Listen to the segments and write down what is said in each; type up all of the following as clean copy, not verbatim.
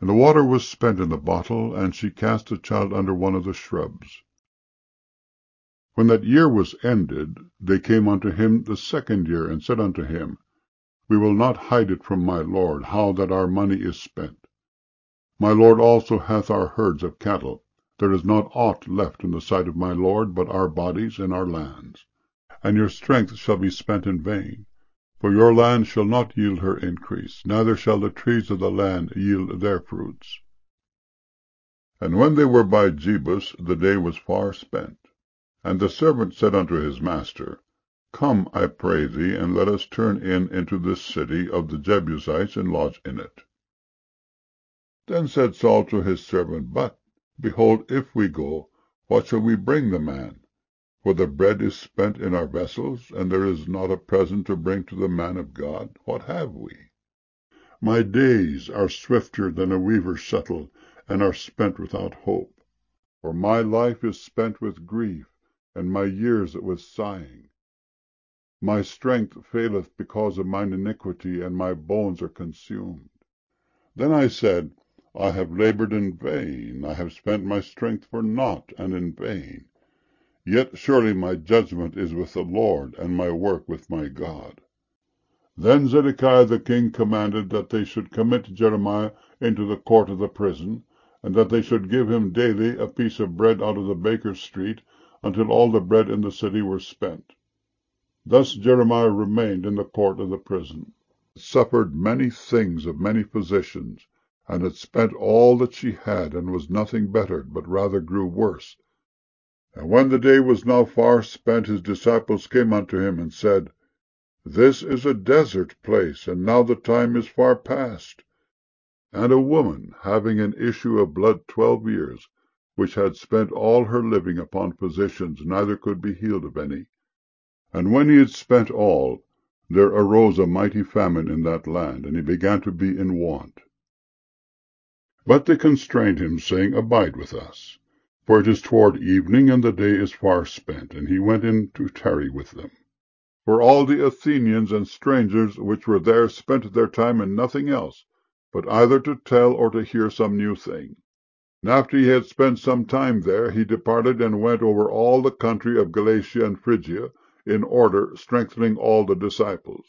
And the water was spent in the bottle, and she cast the child under one of the shrubs. When that year was ended, they came unto him the second year, and said unto him, We will not hide it from my lord, how that our money is spent. My lord also hath our herds of cattle. There is not aught left in the sight of my lord but our bodies and our lands. And your strength shall be spent in vain, for your land shall not yield her increase, neither shall the trees of the land yield their fruits. And when they were by Jebus, the day was far spent. And the servant said unto his master, Come, I pray thee, and let us turn in into this city of the Jebusites, and lodge in it. Then said Saul to his servant, But, behold, if we go, what shall we bring the man? For the bread is spent in our vessels, and there is not a present to bring to the man of God. What have we? My days are swifter than a weaver's shuttle, and are spent without hope. For my life is spent with grief, and my years with sighing. My strength faileth because of mine iniquity, and my bones are consumed. Then I said, I have labored in vain, I have spent my strength for naught, and in vain. Yet surely my judgment is with the Lord, and my work with my God. Then Zedekiah the king commanded that they should commit Jeremiah into the court of the prison, and that they should give him daily a piece of bread out of the baker's street, until all the bread in the city were spent. Thus Jeremiah remained in the court of the prison, suffered many things of many physicians, and had spent all that she had, and was nothing bettered, but rather grew worse. And when the day was now far spent, his disciples came unto him, and said, This is a desert place, and now the time is far past. And a woman, having an issue of blood 12 years, which had spent all her living upon physicians, neither could be healed of any. And when he had spent all, there arose a mighty famine in that land, and he began to be in want. But they constrained him, saying, Abide with us, for it is toward evening, and the day is far spent. And he went in to tarry with them. For all the Athenians and strangers which were there spent their time in nothing else, but either to tell or to hear some new thing. And after he had spent some time there, he departed and went over all the country of Galatia and Phrygia, in order, strengthening all the disciples.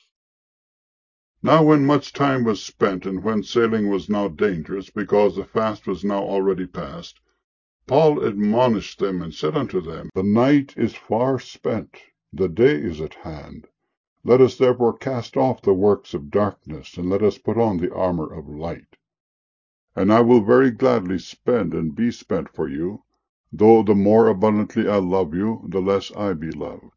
Now when much time was spent, and when sailing was now dangerous, because the fast was now already past, Paul admonished them, and said unto them, The night is far spent, the day is at hand. Let us therefore cast off the works of darkness, and let us put on the armor of light. And I will very gladly spend and be spent for you, though the more abundantly I love you, the less I be loved.